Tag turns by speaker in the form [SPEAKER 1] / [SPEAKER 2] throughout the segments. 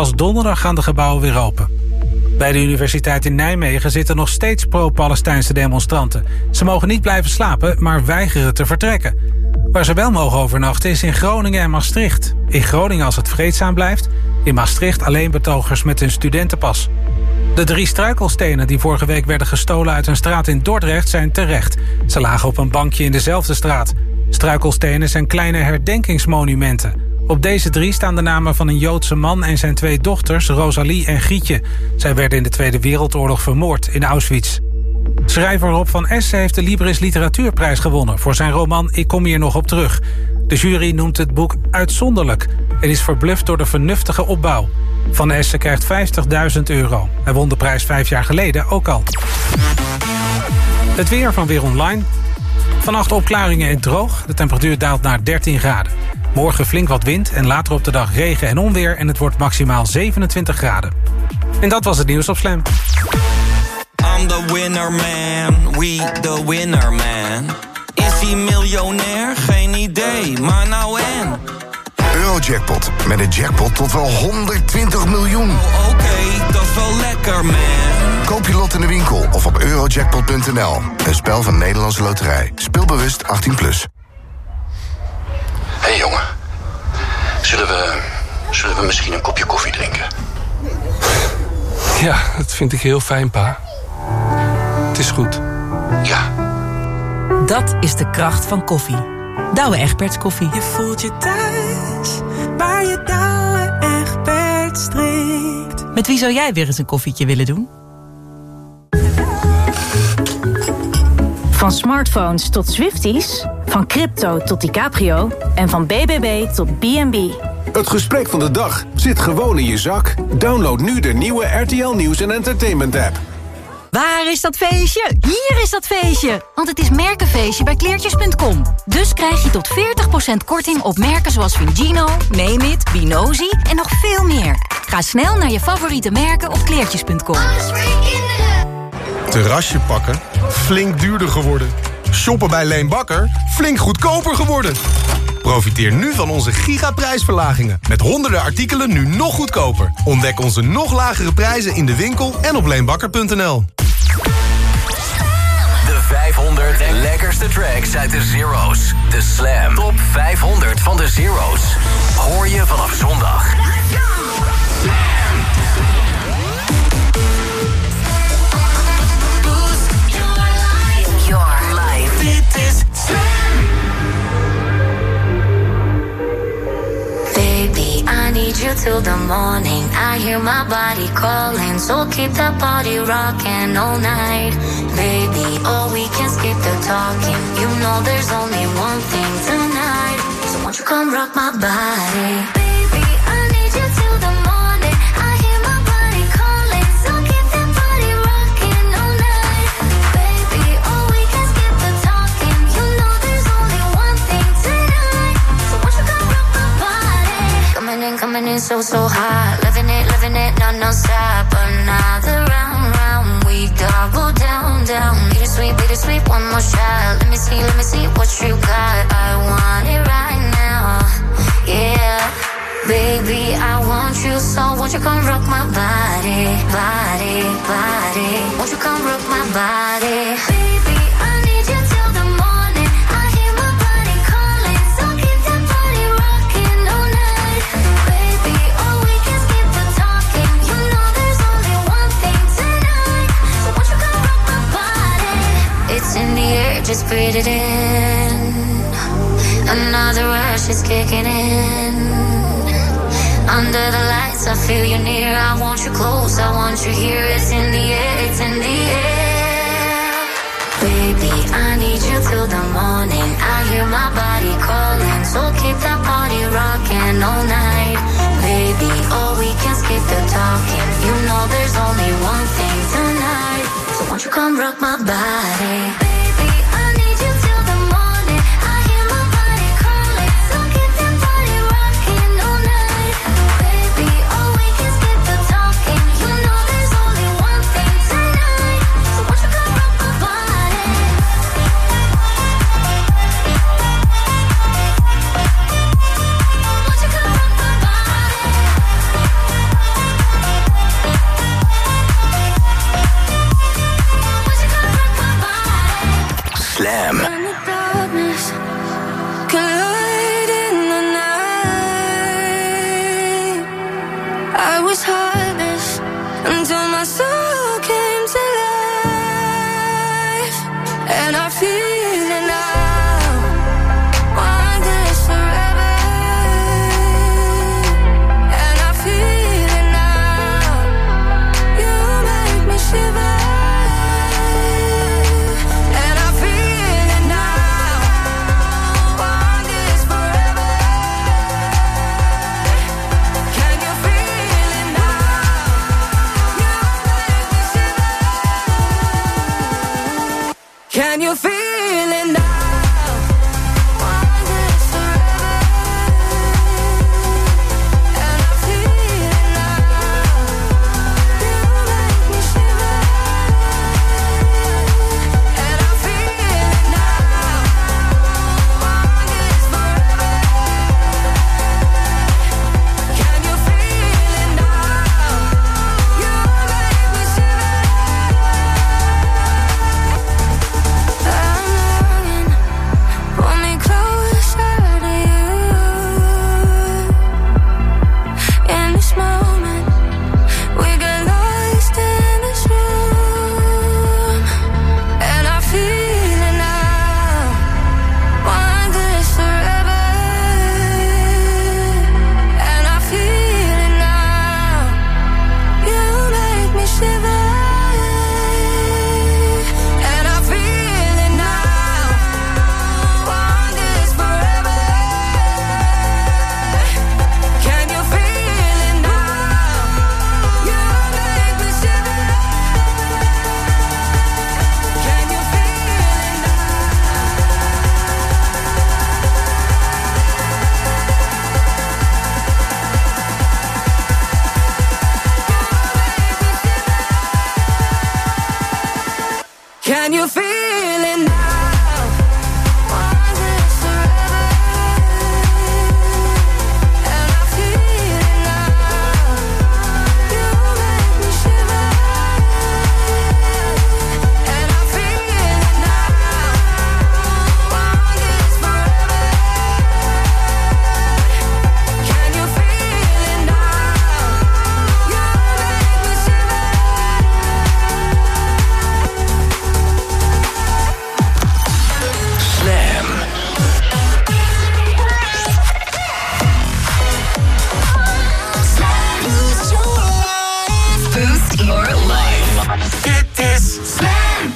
[SPEAKER 1] Pas donderdag gaan de gebouwen weer open. Bij de Universiteit in Nijmegen zitten nog steeds pro-Palestijnse demonstranten. Ze mogen niet blijven slapen, maar weigeren te vertrekken. Waar ze wel mogen overnachten is in Groningen en Maastricht. In Groningen als het vreedzaam blijft. In Maastricht alleen betogers met een studentenpas. De 3 struikelstenen die vorige week werden gestolen uit een straat in Dordrecht zijn terecht. Ze lagen op een bankje in dezelfde straat. Struikelstenen zijn kleine herdenkingsmonumenten. Op deze 3 staan de namen van een Joodse man en zijn 2 dochters, Rosalie en Gietje. Zij werden in de Tweede Wereldoorlog vermoord in Auschwitz. Schrijver Rob van Essen heeft de Libris Literatuurprijs gewonnen voor zijn roman Ik kom hier nog op terug. De jury noemt het boek uitzonderlijk en is verbluft door de vernuftige opbouw. Van Essen krijgt €50.000. Hij won de prijs 5 jaar geleden ook al. Het weer van Weer Online. Vannacht opklaringen en droog. De temperatuur daalt naar 13 graden. Morgen flink wat wind en later op de dag regen en onweer... en het wordt maximaal 27 graden. En dat was het nieuws op Slam.
[SPEAKER 2] I'm the winner man, we the winner man. Is hij miljonair? Geen idee, maar nou en...
[SPEAKER 3] Eurojackpot, met een jackpot tot wel 120 miljoen.
[SPEAKER 2] Oh, oké, dat is wel lekker, man.
[SPEAKER 3] Koop je lot in de winkel of op eurojackpot.nl. Een spel van Nederlandse Loterij. Speelbewust 18+.
[SPEAKER 4] Hé jongen, zullen we misschien een kopje koffie drinken?
[SPEAKER 5] Ja, dat vind ik heel fijn, pa. Het is goed.
[SPEAKER 4] Ja.
[SPEAKER 6] Dat is de kracht van koffie. Douwe Egberts koffie.
[SPEAKER 7] Je voelt je thuis, waar je Douwe Egberts drinkt.
[SPEAKER 6] Met wie zou jij weer eens een koffietje willen doen?
[SPEAKER 8] Van smartphones tot Swifties, van crypto tot DiCaprio en van BBB tot B&B.
[SPEAKER 9] Het gesprek van de dag zit gewoon in je zak. Download nu de nieuwe RTL Nieuws en Entertainment app.
[SPEAKER 10] Waar is dat feestje? Hier is dat feestje! Want het is merkenfeestje bij kleertjes.com. Dus krijg je tot 40% korting op merken zoals Vingino, Name It, Binozi en nog veel meer. Ga snel naar je favoriete merken op kleertjes.com.
[SPEAKER 11] Terrasje pakken? Flink duurder geworden. Shoppen bij Leen Bakker? Flink goedkoper geworden. Profiteer nu van onze gigaprijsverlagingen. Met honderden artikelen nu nog goedkoper. Ontdek onze nog lagere prijzen in de winkel en op leenbakker.nl.
[SPEAKER 12] De 500 lekkerste tracks uit de Zero's. De Slam Top 500 van de Zero's. Hoor je vanaf zondag. Your life. Dit is Slam.
[SPEAKER 13] Baby, I need you till the morning. I hear my body calling, so keep that body rocking all night. Baby, oh, we can skip the talking. You know there's only one thing tonight. So won't you come rock my body? Baby, I need you till the morning. I hear my body calling, so keep that body rocking all night. Baby, oh, we can skip the talking. You know there's only one thing tonight. So won't you come rock my body? Coming in so hot. Living it, non-stop. Another round, we double down. Bittersweet, one more shot. Let me see what you got. I want it right now, yeah. Baby, I want you, so won't you come rock my body. Won't you come rock my body? Baby, I need you till the morning. I hear my body calling, so keep that body rocking all night. Baby, oh, we can skip the talking. You know there's only one thing tonight. So won't you come rock my body? It's in the air, just breathe it in. Another rush is kicking in. Under the lights, I feel you near. I want you close, I want you here. It's in the air, it's in the air. Baby, I need you till the morning. I hear my body calling, so keep that body rocking all night. Baby, oh, we can skip the talking. You know there's only one thing tonight. So won't you come rock my body? Baby, I need you till the morning. I hear my body calling, so keep that body rocking all night. Baby, oh, we can skip the talking. You know there's only one thing tonight. So won't you come rock my body? Won't you come rock my body? I was heartless until my soul came to life, and I feel it now. Want this forever, and I feel it now. You make me shiver, and I feel it now. Want this forever. Can you feel it now? You make me shiver. Can you feel it now? Want this forever, and I feel it now. You make me shiver, and I feel it now. Want this forever. Can you feel it now? You make me shiver. I'm longing, pull me closer to you. In this moment, we get lost in this room, and I feel it now. Want this forever, and I feel it now. You make me shiver, and I feel it now. Want this forever. Can you feel it now? You make me shiver. Can you feel it now? Can you feel it now? Want this forever, and I feel it now. You make me shiver, and I feel it now. Want this forever. Can you feel it now? You make me shiver.
[SPEAKER 12] Slam. Boost your life. It is Slam.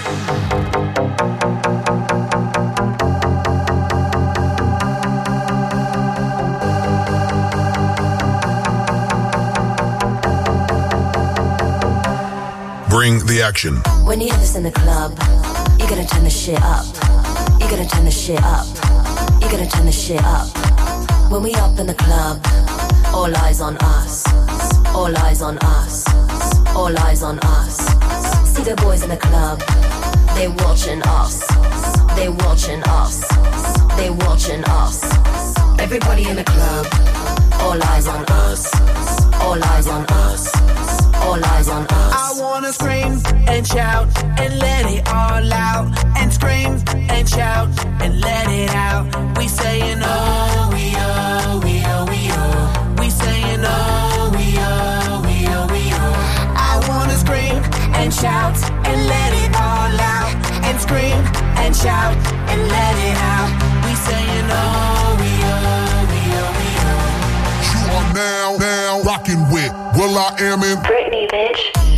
[SPEAKER 3] Bring the action.
[SPEAKER 14] When you hear this in the club, you gotta turn the shit up. You gotta turn the shit up. You gotta turn the shit up. When we up in the club, all eyes on us. All eyes on us. All eyes on us. See the boys in the club, they watching us. They watching us. They watching us. Everybody in the club, all eyes on us. All eyes on us. All eyes on us.
[SPEAKER 15] I wanna scream and shout and let it all out. And scream and shout and let it out. We saying oh, we oh, we oh, we oh. We saying oh, we oh, we oh, we oh. I wanna scream and shout and let it all out. And scream and shout and let it out. We saying oh, we oh, we oh, we oh.
[SPEAKER 16] You are now rocking with Will I Am in
[SPEAKER 14] Britney, bitch.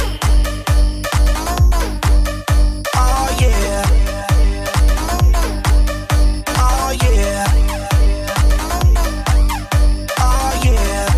[SPEAKER 15] Oh yeah. Oh yeah. Oh yeah.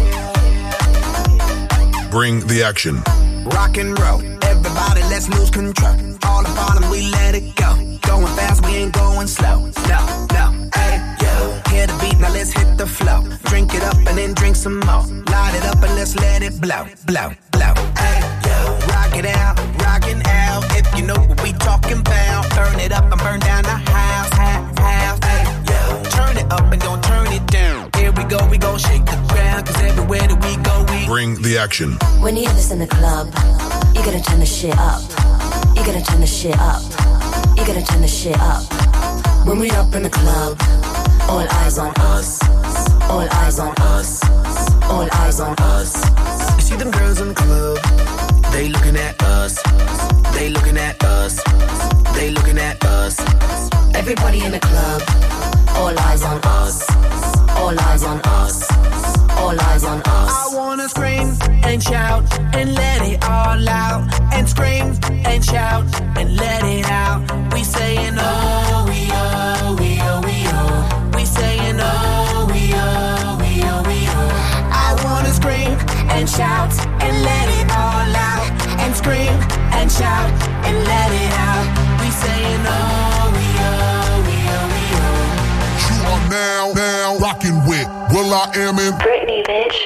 [SPEAKER 3] Bring the action.
[SPEAKER 15] Rock and roll. Everybody, let's lose control. All the bottom, we let it go. Going fast, we ain't going slow. No, no, hey, yo. Hear the beat, now let's hit the flow. Drink it up and then drink some more. Light it up and let's let it blow, blow, blow. Hey, yo. Rock it out, rockin' out. If you know what we talking about. Burn it up and burn down the house, house. Hey, yo. Turn it up and don't turn it down. Here we go shake the ground. Cause everywhere that we go, we
[SPEAKER 3] Bring the action.
[SPEAKER 14] When you hear this in the club, you gotta turn the shit up. You gotta turn the shit up. You gotta turn the shit up. When we up in the club, all eyes on us. All eyes on us. All eyes on us.
[SPEAKER 15] see them girls in the club. They looking at us. They looking at us. They looking at us.
[SPEAKER 14] Everybody in the club, all eyes on us. All eyes on us. All eyes on us.
[SPEAKER 15] I wanna scream and shout and let it all out. And scream and shout and let it out. We saying oh, we oh, we oh, we oh. We saying oh, we oh, we oh, we oh. I wanna scream and shout and let it all out. And scream and shout and let it out. We saying oh, we oh, we oh, we oh.
[SPEAKER 16] You are now rocking with will.i.am in
[SPEAKER 14] Britney, bitch.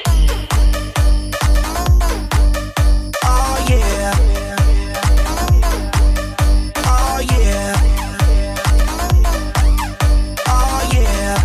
[SPEAKER 15] Oh yeah. Oh yeah. Oh yeah.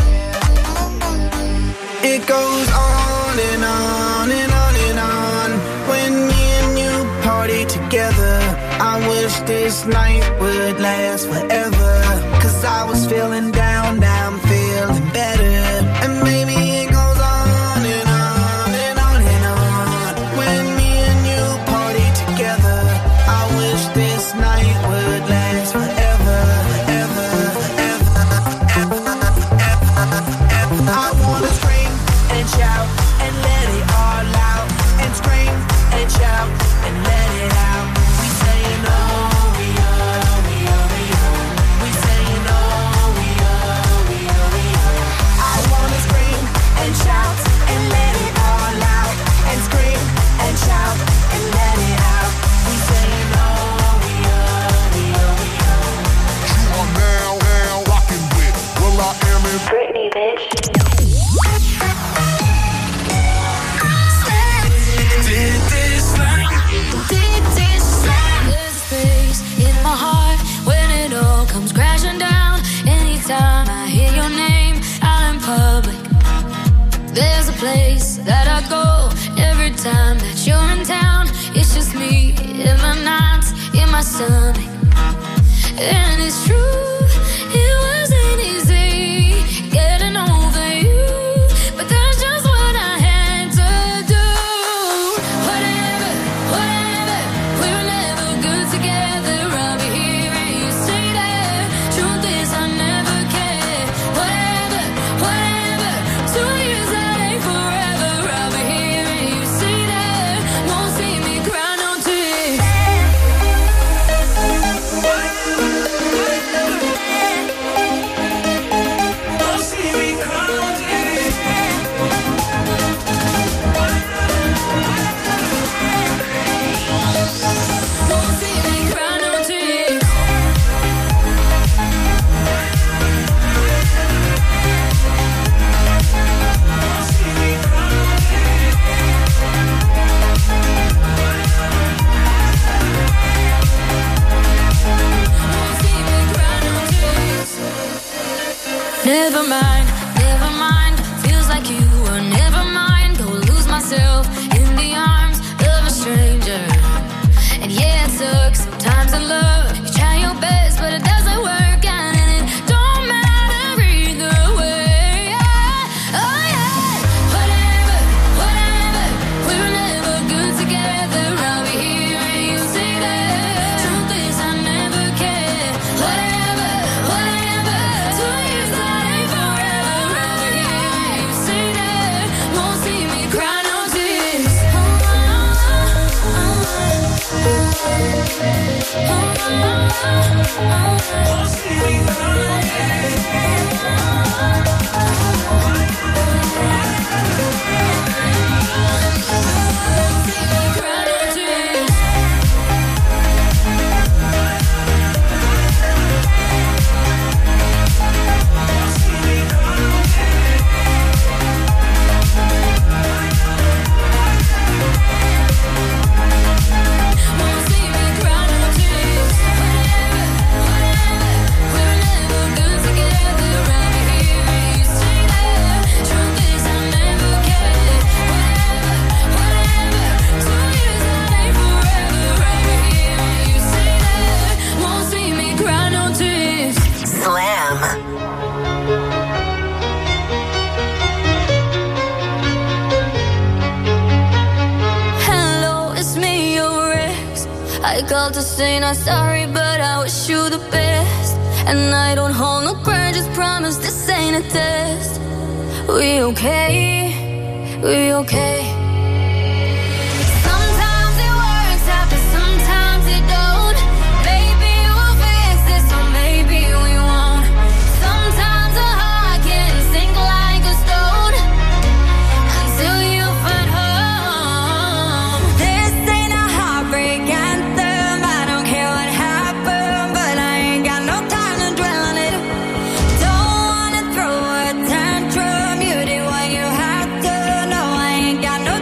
[SPEAKER 15] It goes on and on and on and on. When me and you party together, I wish this night would last forever. 'Cause I was feeling down, now I'm feeling better. And maybe it goes on and on and on and on. When me and you party together, I wish this night would last forever, ever, ever, ever, ever, ever. I wanna scream and shout and let it all out. And scream and shout and let it out. We saying oh, we oh, we oh, we oh. We saying oh, we oh, we oh, we oh. I wanna scream and shout and let it all out. And scream and shout and let it out. We saying oh, we oh, we oh, we oh.
[SPEAKER 16] You are now rocking with will.i.am in
[SPEAKER 14] Britney, bitch.
[SPEAKER 13] There's a space in my heart when it all comes crashing down. Anytime I hear your name out in public, there's a place that I go every time that you're in town. It's just me in the nights, in my stomach. And it's true, it wasn't easy getting over you, but that's just what I had to do. Whatever, whatever, we were never good together. I'll be here and you stay there. Truth is I never cared. Whatever, whatever, 2 years that ain't forever. I'll be here and you stay there. Won't see me cry no tears. Never mind, never mind. Feels like you were never mine. Go lose myself in the arms of a stranger. And yeah, it sucks sometimes in love. You try your best, but it doesn't work out, and it don't matter either way. Oh yeah, whatever, whatever. We were never good together. I'll be here and you stay there. Truth is I never cared. Whatever, whatever. 2 years that ain't forever. I'll be here and you stay there. Won't see me cry no tears. Won't see me cry no tears. Won't see me cry no tears. Whatever, whatever. I called to say not sorry, but I wish you the best. And I don't hold no grudges, promise this ain't a test. We okay, we okay. Sometimes it works out, but sometimes it don't. Maybe we'll fix this, or maybe we won't. Sometimes a heart can sink like a stone until you find home. This ain't a heartbreak anthem. I don't care what happened, but I ain't got no time to dwell on it. Don't wanna throw a tantrum. You did what you had to. No, I ain't got no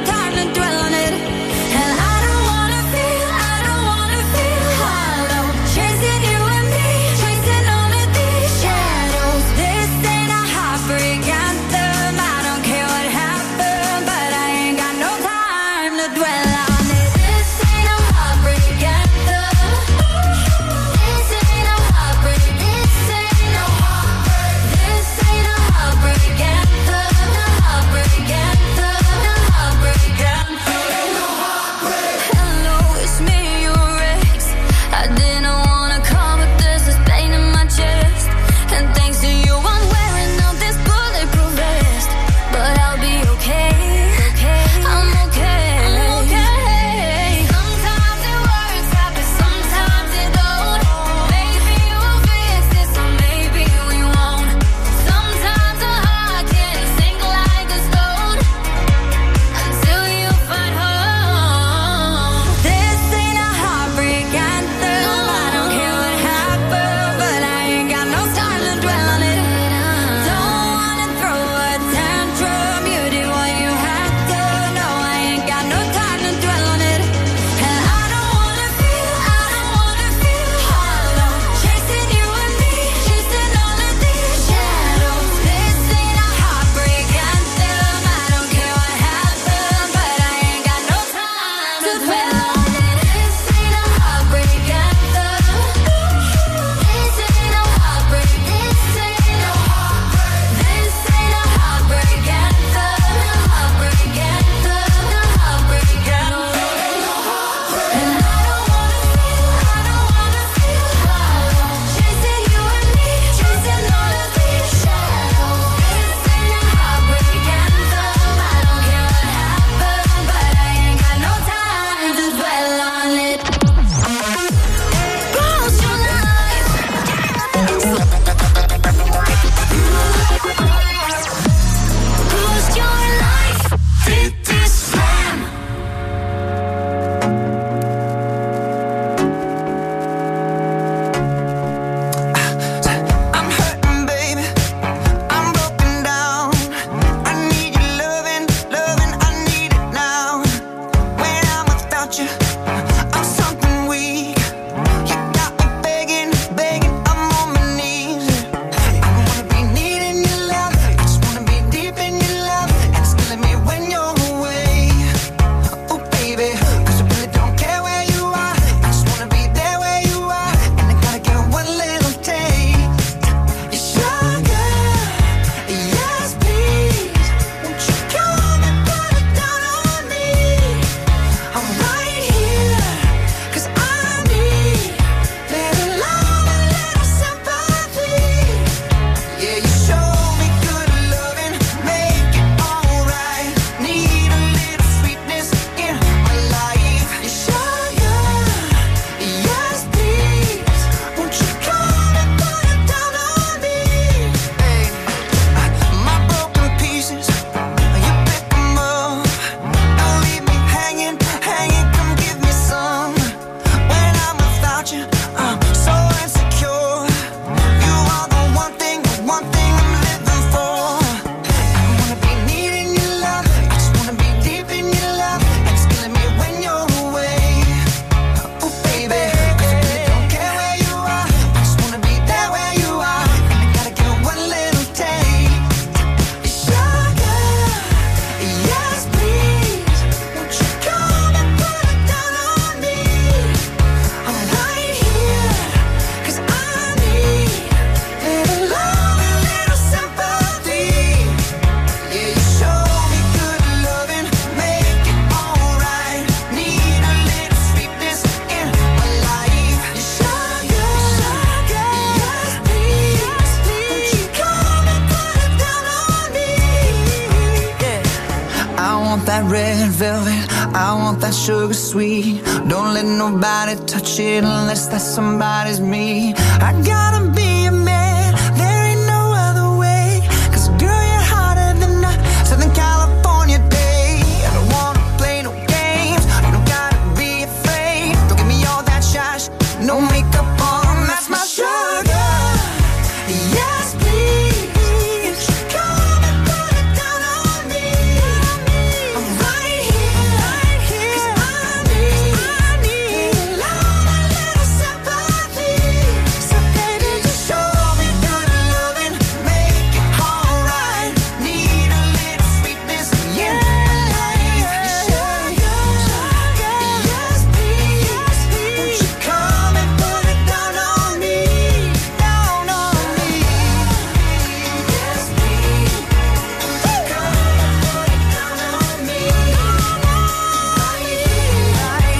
[SPEAKER 15] it. I want that sugar sweet. Don't let nobody touch it unless that somebody's me. I gotta be a man, there ain't no other way. 'Cause girl, you're hotter than a Southern California day. I don't wanna play no games, you don't gotta be afraid. Don't give me all that shy, no makeup on, that's my sugar. Yes, please, come and put it down on me. I'm right here, 'cause I need love, a little sympathy. So baby, just show me good loving, make it alright. Need a little sweetness in my life. Sugar, yes please, won't you come and put it down on me, down on me. Yes please, come and put it down on me. I need love, a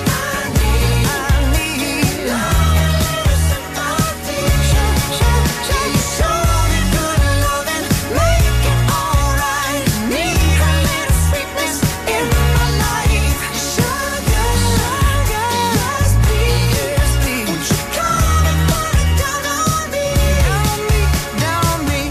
[SPEAKER 15] little sympathy. Show me good loving, make it alright. Need a little sweetness in my life. Sugar, yes please, won't you come and put it down on me, down on me.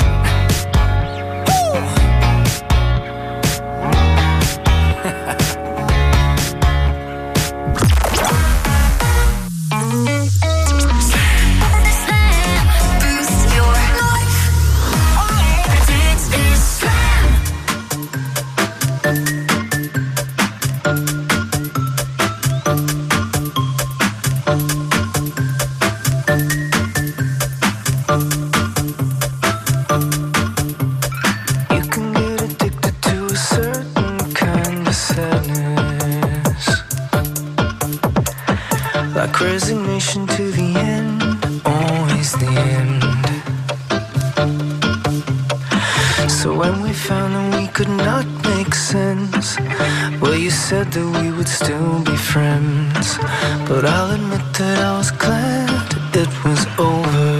[SPEAKER 15] Boost your life. This is Slam.
[SPEAKER 17] You can get addicted to a certain kind of sadness, like resignation to the end, always the end. So when we found that we could not make sense, well, you said that we would still be friends. But I'll admit that I was glad it was over.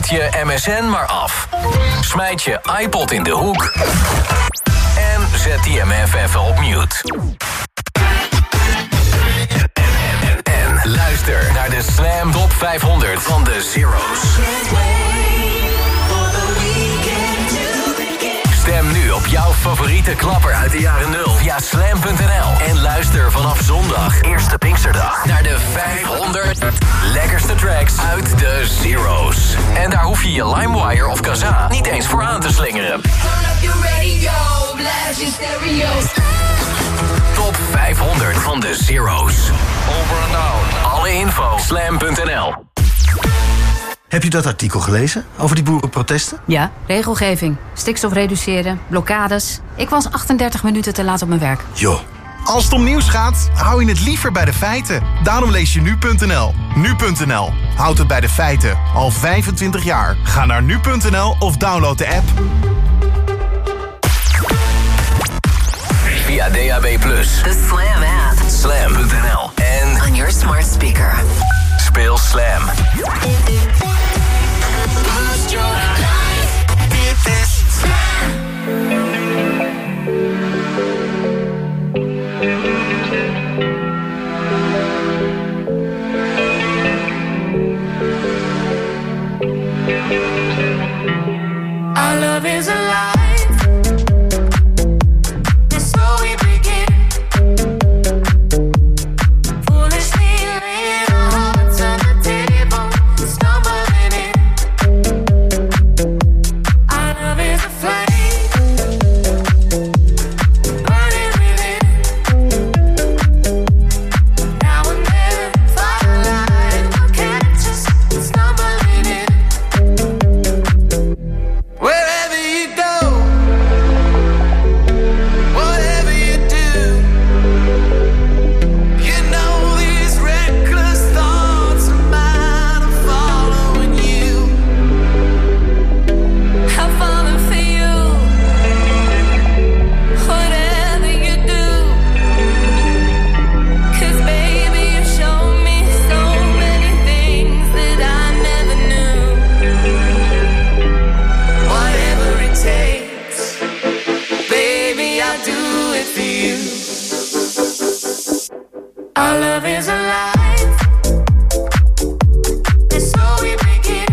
[SPEAKER 12] Zet je MSN maar af. Smijt je iPod in de hoek. En zet die MF even op mute. En luister naar de Slam Top 500 van de Zero's. Stem nu op jouw favoriete klapper uit de jaren 0 via slam.nl. En luister vanaf zondag, eerste Pinksterdag, naar de 500 lekkerste tracks uit de Zero's. En daar hoef je je LimeWire of Kazaa niet eens voor aan te slingeren. Top 500 van de Zero's. Over en out. Alle info, slam.nl.
[SPEAKER 18] Heb je dat artikel gelezen over die boerenprotesten?
[SPEAKER 19] Ja, regelgeving, stikstof reduceren, blokkades. Ik was 38 minuten te laat op mijn werk.
[SPEAKER 18] Joh.
[SPEAKER 11] Als het om nieuws gaat, hou je het liever bij de feiten. Daarom lees je nu.nl. Nu.nl. Houd het bij de feiten. Al 25 jaar. Ga naar nu.nl of download de app.
[SPEAKER 12] Via DAB+.
[SPEAKER 6] The Slam app.
[SPEAKER 12] Slam.nl. En
[SPEAKER 6] On your smart speaker.
[SPEAKER 12] speel Slam.
[SPEAKER 7] Our love is alive, and so we begin. Foolishly laying our hearts on the table, stumbling in. Our love is a flame, burning within. Now and then, firelight will catch us stumbling in. Wherever you go, whatever you do, you know these reckless thoughts of mine are following you. I'm falling for you, whatever you do. 'Cause baby, you show me so many things that I never knew. Whatever it takes, baby, I'll do it for you. Our love is alive, and so we begin.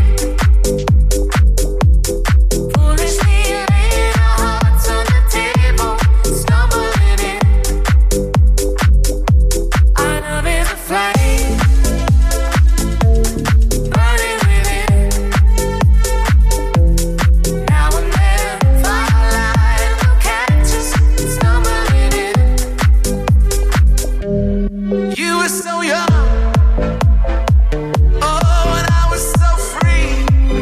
[SPEAKER 7] Foolishly laying our hearts on the table, stumbling in. Our love is a flame, burning within. Now and then, firelight will catch us stumbling in. You were so young, oh, and I was so free.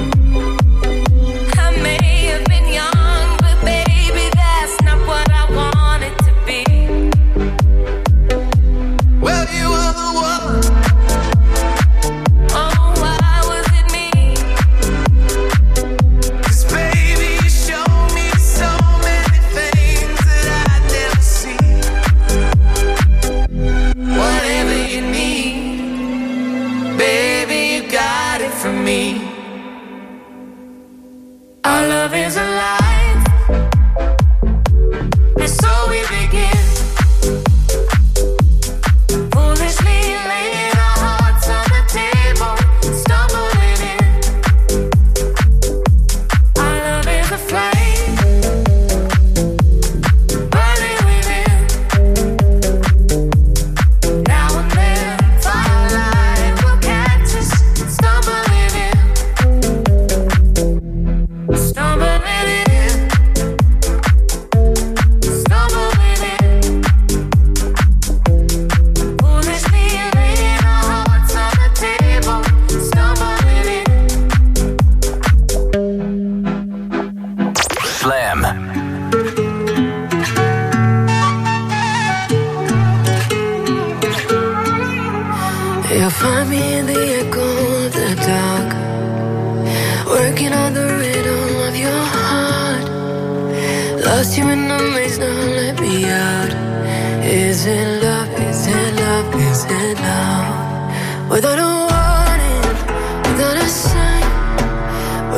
[SPEAKER 7] I may have been young, but baby, that's not what I wanted to be. Well, you were the one. Oh, why was it me? 'Cause baby, you showed me so many things that I'd never see. Whatever you need, baby, you got it from me. Our love is alive, and so we begin. Foolishly laying our hearts on the table, stumbling in. Our love is a flame, burning within. Now and then, firelight will catch us stumbling in. Stumbling in. Stumbling in. Foolishly laying our hearts on the table, stumbling in.
[SPEAKER 12] Slam.
[SPEAKER 17] You'll find me in the echo of the dark, working on the rhythm of your heart. Lost you in the maze, now let me out. Is it love? Is it love? Is it love? Without a warning, without a sign,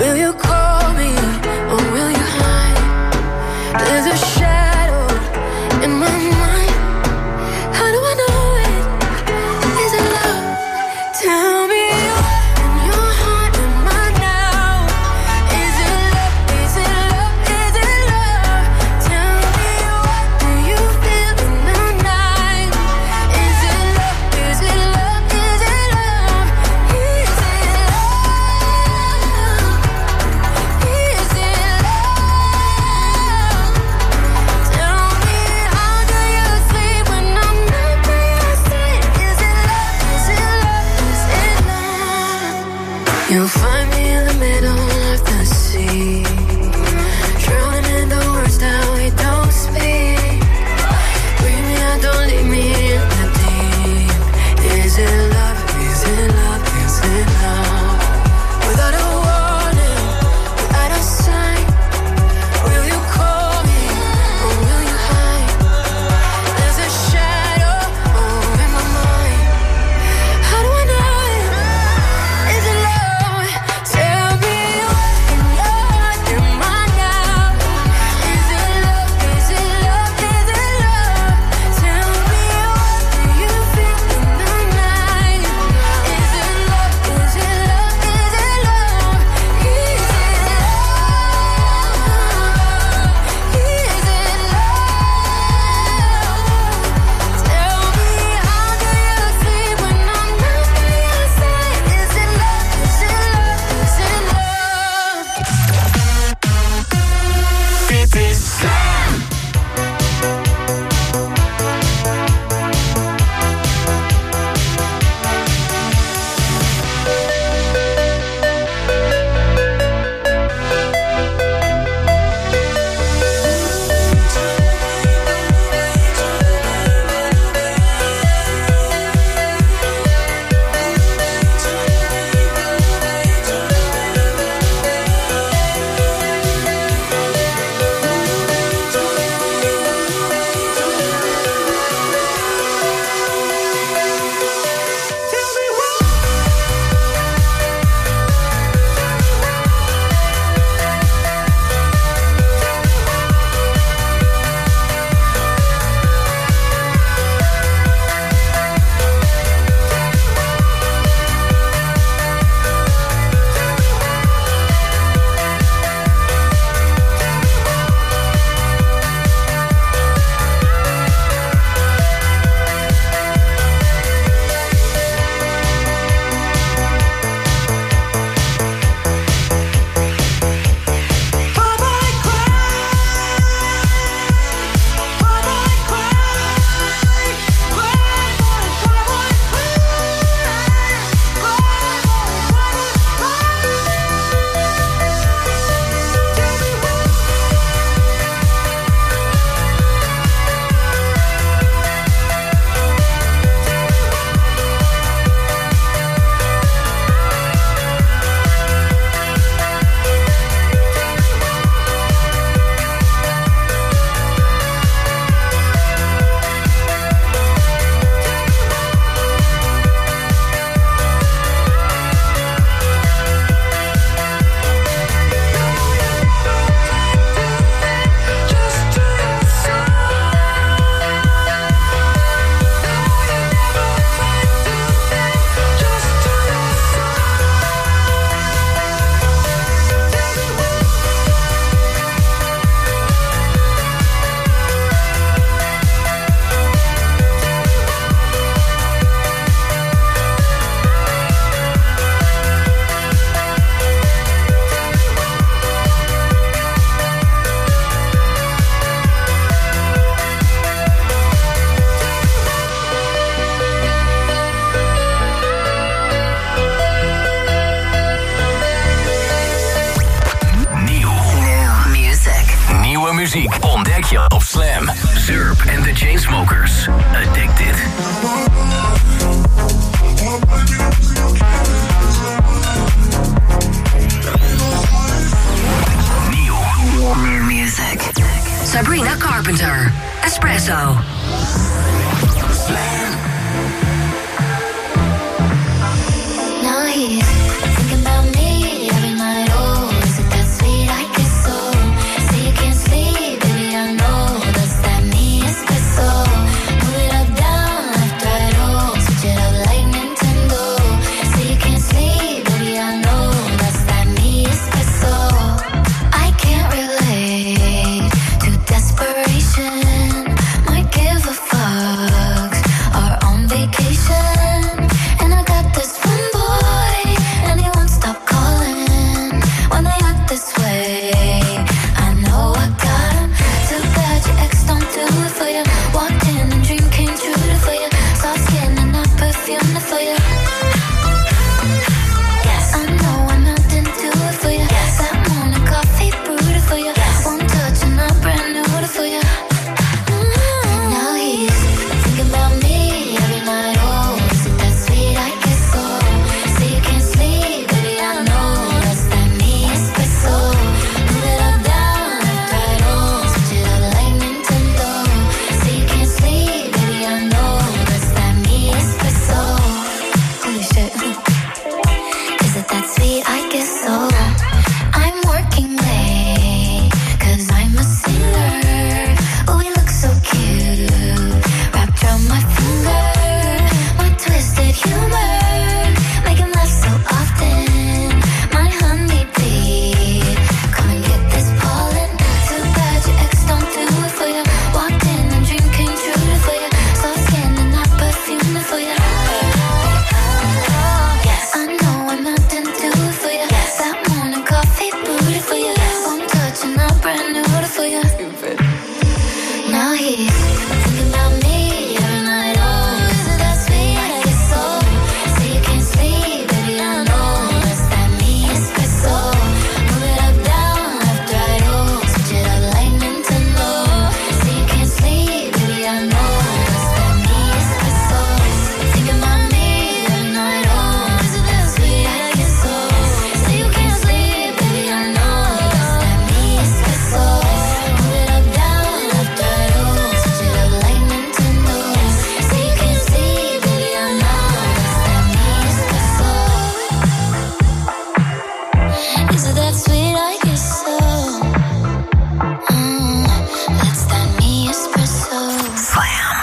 [SPEAKER 12] muziek ontdek je op Slam. Zurp en The Chainsmokers. Addicted.
[SPEAKER 20] New music. Sabrina Carpenter. Espresso.
[SPEAKER 13] Slam. Now he's thinking about me every night. Oh, is it that sweet? I guess so. Say you can't sleep, baby. I know that's that me espresso. Move it up, down, left, right. Oh, switch it up like Nintendo. Say you can't sleep, baby. I know that's that me espresso. I can't relate to desperation. Might give a fuck. Are on vacation, and I got this one boy, and he won't stop calling when they act this way. I know I got him. Too bad your ex don't do it for you. Walked in and dream came true for you. Soft skin and not perfume for you. Yes, I know I'm not into it for you. Yes, that morning coffee brewed for you. Yes, one touch and I'm brand new for you. Now he's thinking about me every night. Oh, is it that sweet? I guess so. Say you can't sleep, baby. I know that's that me espresso. Move it up, down, left, right. Oh, switch it up like Nintendo. Say you can't sleep, baby. I know that's that me espresso. Holy shit. Is it that sweet? I guess so. I'm working late, 'cause I'm a singer. Oh, we look so cute. Wrapped around my finger. My twisted humor. Make him laugh so often. My honeybee. Come and get this pollen. Too bad your ex don't do it for you. Walked in and dream came true for you. Soft skin and not perfume for you. Yes, I know I'm not into it for you. Yes, that morning coffee brewed for you. One touch and I'm brand new for you. Now he's thinking about me every night. Oh, is it that sweet? I guess so. Say you can't sleep, baby. I know that's that me espresso. Move it up, down, left, right. Oh, switch it up like Nintendo. Say you can't sleep, baby. I know that's that me espresso. Thinking about me every night. Oh, is it that sweet? I guess so. Say you can't sleep, baby. I know that's that me espresso. Move it up, down, left, right. Oh, switch it up like Nintendo. Say you can't sleep, baby. I know that's that me espresso. Is it that sweet? I guess so. That's that me espresso. Slam.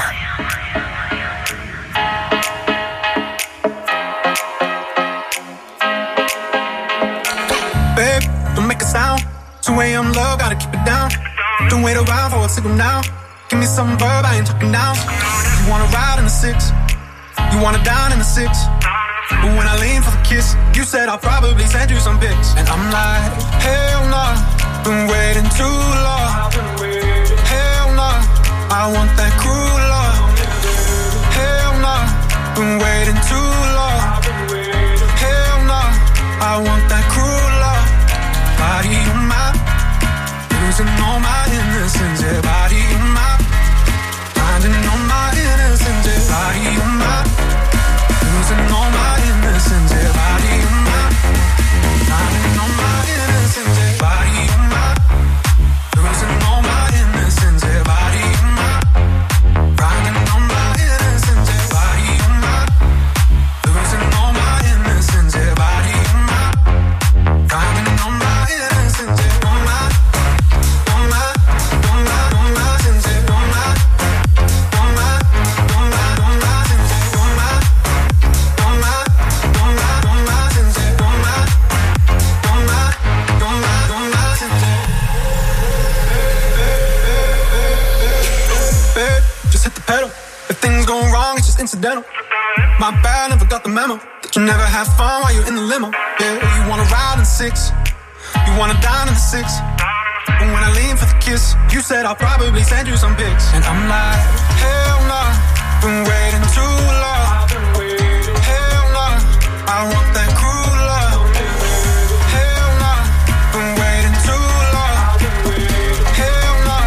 [SPEAKER 15] Babe, don't make a sound. 2 a.m. love, gotta keep it down. Don't wait around for a signal now. Give me some verb, I ain't talking down. You wanna ride in the 6, you wanna dine in the 6. But when I lean for the kiss, you said I'll probably send you some pics. And I'm like, hell nah, been waiting too long. Hell nah, I want that cruel love. Hell nah, been waiting too long. Hell nah, I want that cruel love. Body on my, losing all my innocence. Yeah, body on my, finding all my innocence. Yeah, body on my, losing all my innocence. Yeah, body on my, finding all my innocence. Yeah, body on my, losing all my innocence. Yeah, body on my, finding all my innocence. Yeah, body on my, losing all my innocence. Yeah, body on my, finding all my innocence. Yeah, on my, on my, on my, on my innocence. Yeah, on my, on my, on my, on my innocence. Yeah, on my, on my, on my, on my innocence. Yeah, on my, on my, on my, on my innocence. Babe, just hit the pedal. If things go wrong, it's just incidental. My bad, never got the memo that you never have fun while you're in the limo. Yeah, you wanna ride in the 6, you wanna dine in the 6. But when I lean for the kiss, you said I'll probably send you some pics. And I'm like, hell nah, been waiting too long. Hell nah, I want that cruel love. Hell nah, been waiting too long. Hell nah.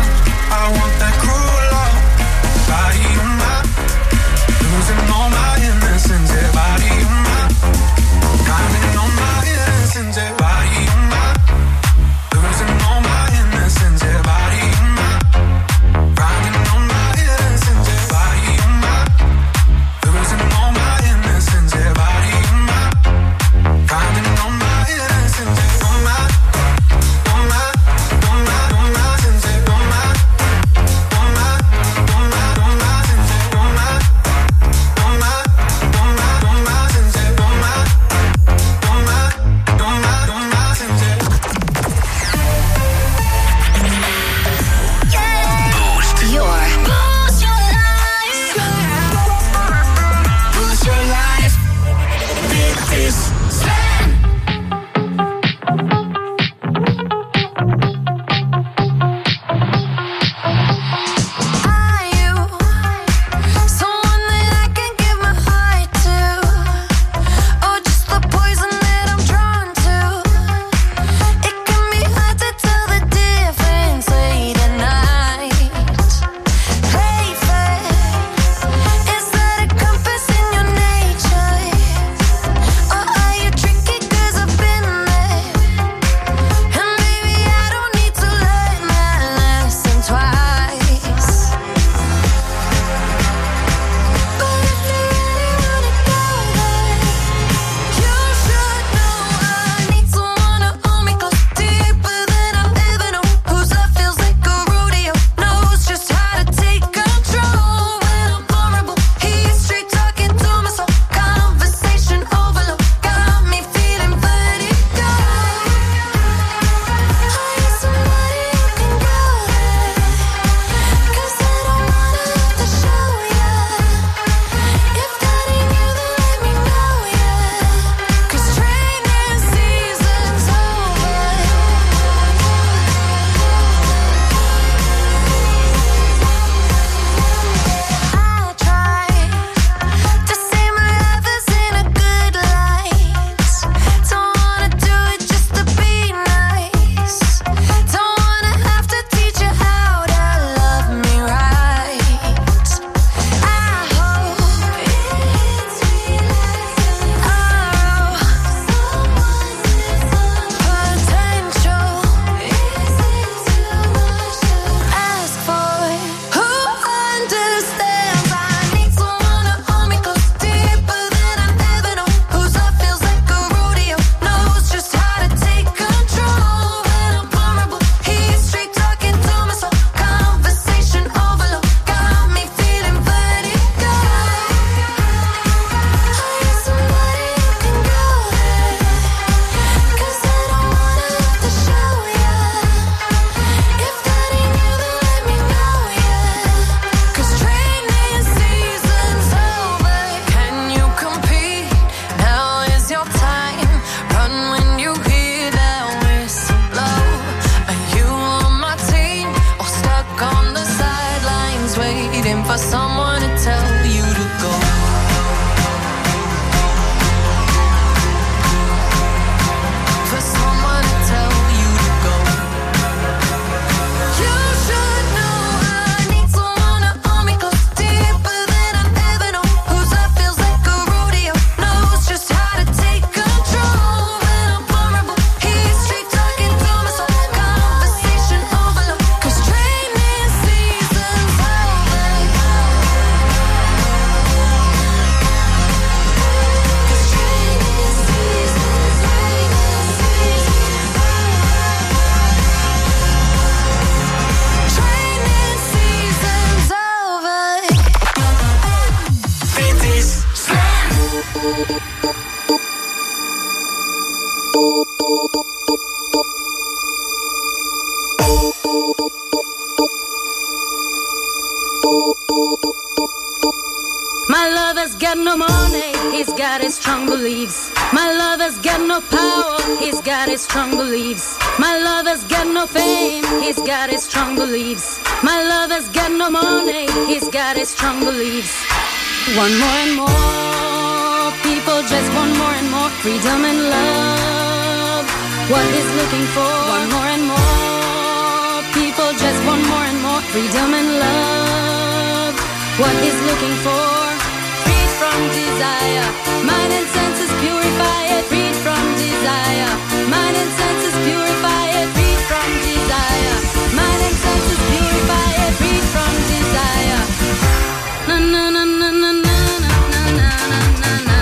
[SPEAKER 13] got no money, he's got his strong beliefs. My lover's got no power, he's got his strong beliefs. My lover's got no fame, he's got his strong beliefs. My lover's got no money, he's got his strong beliefs. One more and more, people just want more and more freedom and love. What he's looking for, one more and more, people just want more and more freedom and love. What he's looking for, freed from desire, mind and senses purify it, freed from desire, mind and senses purify it, freed from desire, mind and senses purify it, freed from desire. Na na na na na na na na na na.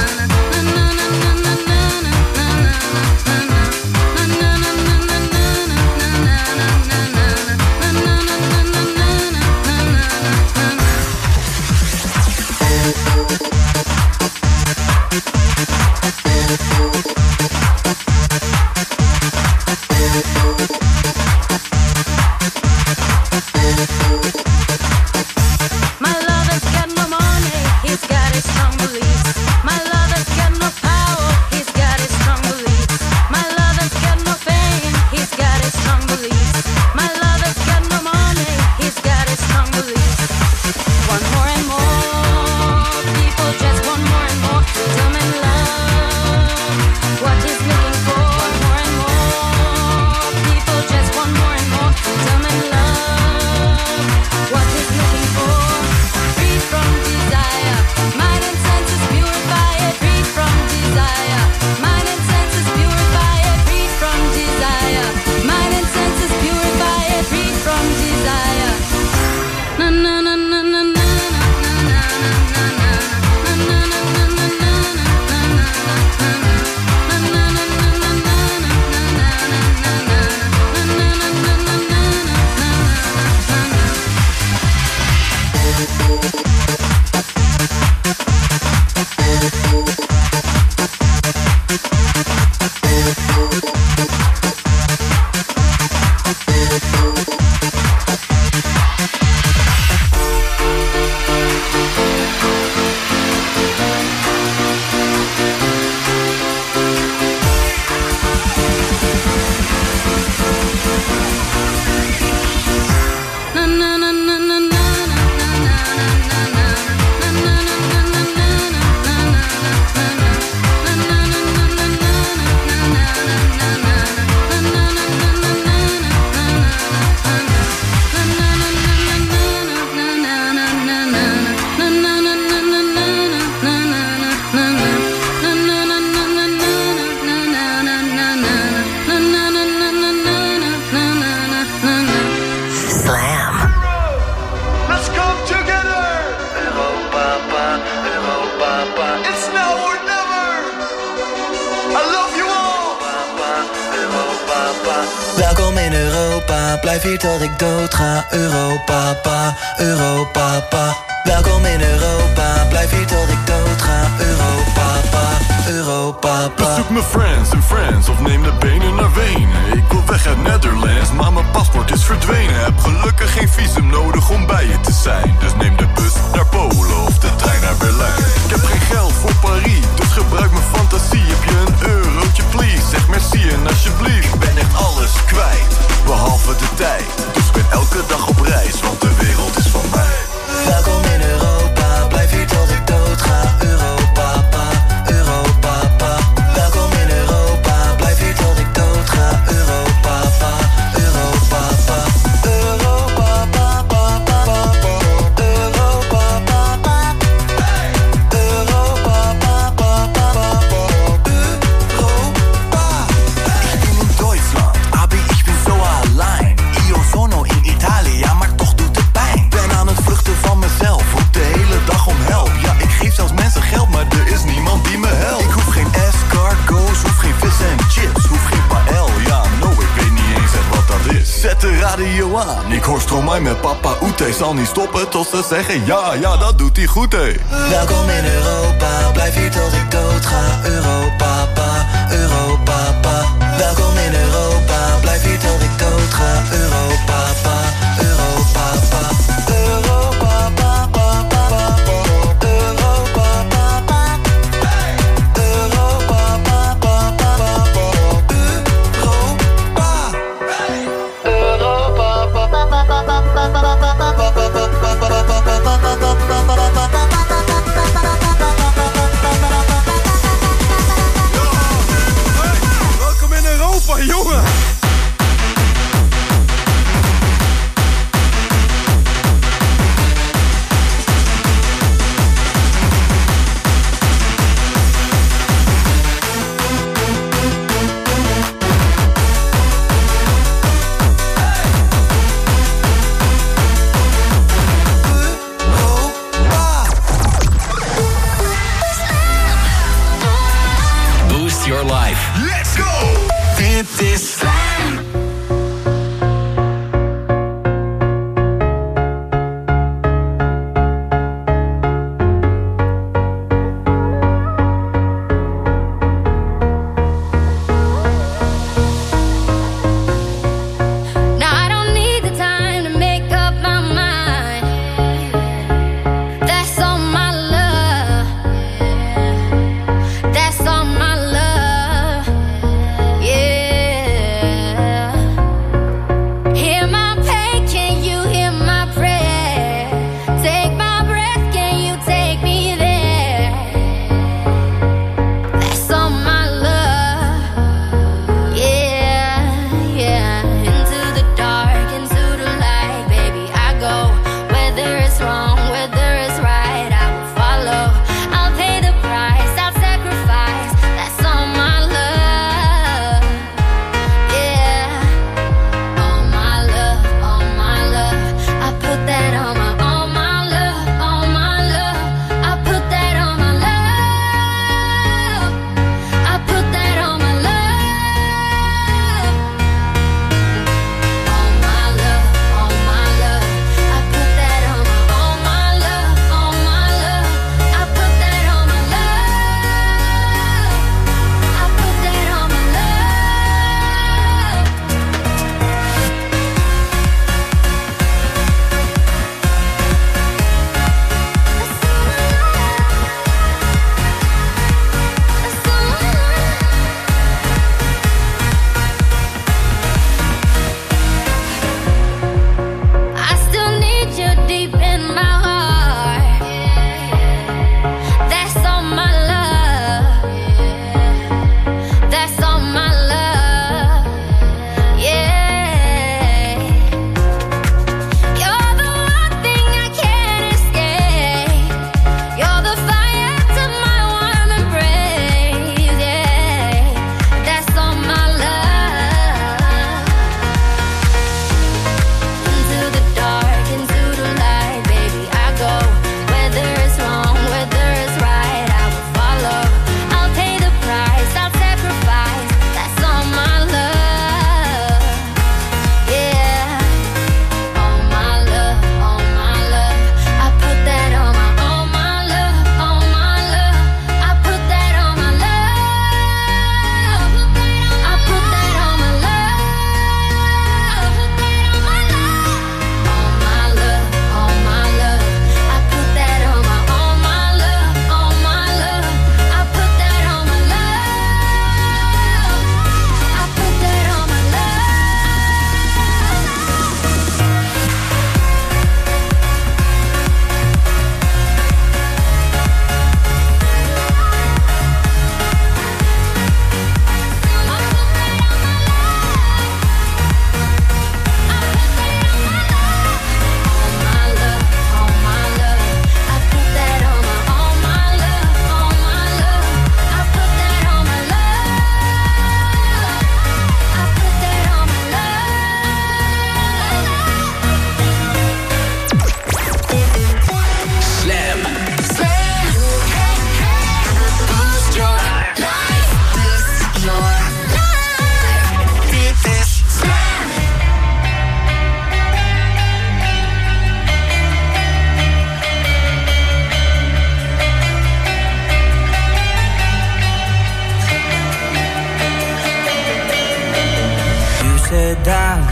[SPEAKER 17] Welkom in Europa, blijf hier tot ik dood ga. Europa, pa, Europa, pa. Welkom in Europa, blijf hier tot ik dood ga. Europa, pa, Europa, pa.
[SPEAKER 21] Bezoek mijn friends en friends of neem de benen naar Wenen. Ik wil weg uit Netherlands, maar mijn paspoort is verdwenen. Heb gelukkig geen visum nodig om bij je te zijn. Dus neem de bus naar Polen of de trein naar Berlijn. Ik heb geen geld voor Paris, dus gebruik mijn fantasie. Heb je een eurotje please, zeg merci en alsjeblieft. Ik ben echt alles kwijt, behalve de tijd. Dus ik ben elke dag op reis, want de wereld is van mij.
[SPEAKER 17] Welkom in Europa, blijf hier tot ik dood ga. Europa, pa, Europa, pa. Welkom in Europa, blijf hier tot ik dood ga. Europa, pa, Europa, pa. Europa, pa, pa, pa, pa. Europa, pa, pa. Europa, pa, pa, pa, pa. Europa.
[SPEAKER 21] Ich bin in Deutschland, aber ich bin so allein. Io sono in Italia, maar toch doet het pijn. Ben aan het vluchten van mezelf, roep de hele dag om help. Ja, ik geef zelfs mensen geld, maar er is niemand die me helpt. Ik hoef geen escargots, hoef geen vis en chips, hoef geen paël. Ja, no, ik weet niet eens echt wat dat is. Zet de radio aan, ik hoor Stromae met Papa Oete. Zal niet stoppen tot ze zeggen ja, ja, dat doet hij goed, hé.
[SPEAKER 17] Welkom in Europa, blijf hier tot ik dood ga. Europa, pa, Europa, pa. Welkom in Europa, blijf hier tot ik dood ga. Europa, pa, Europa, pa. Europa, pa, pa, pa, pa. Europa, pa, pa.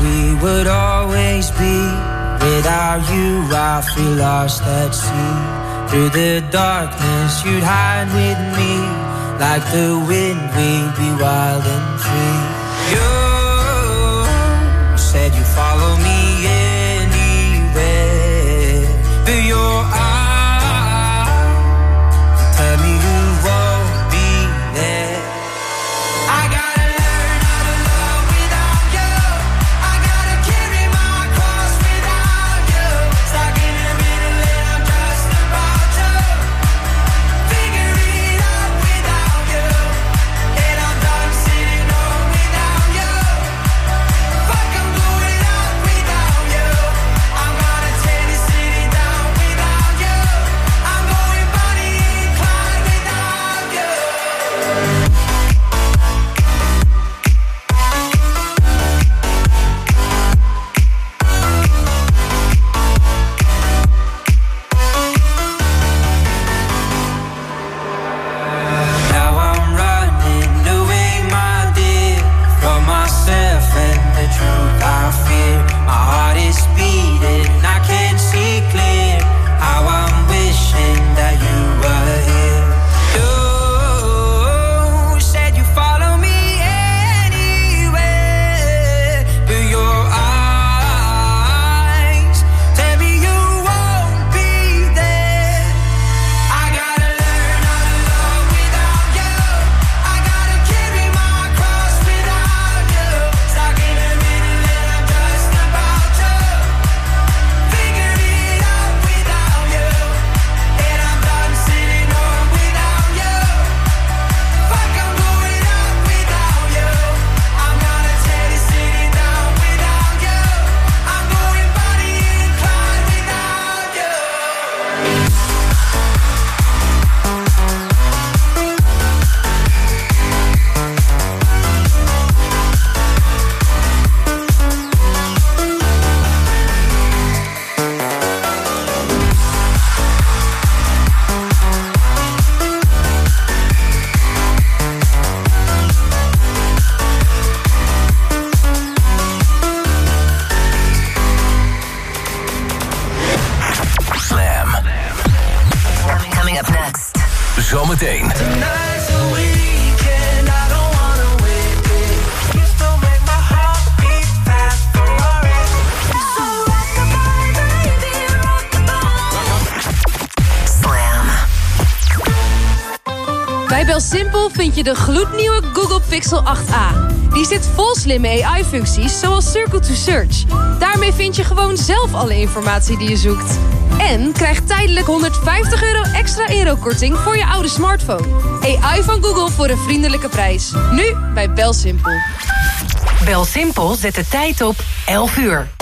[SPEAKER 1] we would always be. Without you, I feel lost at sea. Through the darkness, you'd hide with me. Like the wind, we'd be wild and free. You said you'd follow me anywhere. But your eyes tell me you won't be there. I gotta learn how to love without you. I gotta carry my cross without you. Stuck in the middle and I'm just about to figure it out without you. And I'm done sitting home without you. Fuck, I'm going out without you. I'm gonna tear this city down without you. I'm going Bonnie and Clyde without you. Now I'm running away, my dear, from myself and the truth I fear. My heart is beating, I can't see clear. How I'm wishing that you were here. You said you follow me anywhere, but your eyes tell me you won't be there. I gotta learn how to love without you. I gotta carry my cross without you. Stuck in the middle and I'm just about to figure it out without you. And I'm done sitting home without you. Fuck, I'm going out without you. I'm gonna tear this city down without you. I'm going Bonnie and Clyde without you.
[SPEAKER 12] Slam. Coming up next. Zometeen.
[SPEAKER 1] Tonight's the weekend, I don't wanna wait. You still make my heart beat fast, Ferrari. So rockabye, baby, rockabye.
[SPEAKER 12] Slam.
[SPEAKER 22] Bij BelSimpel vind je de gloednieuwe Google Pixel 8a. Die zit vol slimme AI-functies, zoals Circle to Search. Daarmee vind je gewoon zelf alle informatie die je zoekt. En krijg tijdelijk €150 extra aerokorting voor je oude smartphone. AI van Google voor een vriendelijke prijs. Nu bij BelSimpel.
[SPEAKER 6] BelSimpel zet de tijd op 11 uur.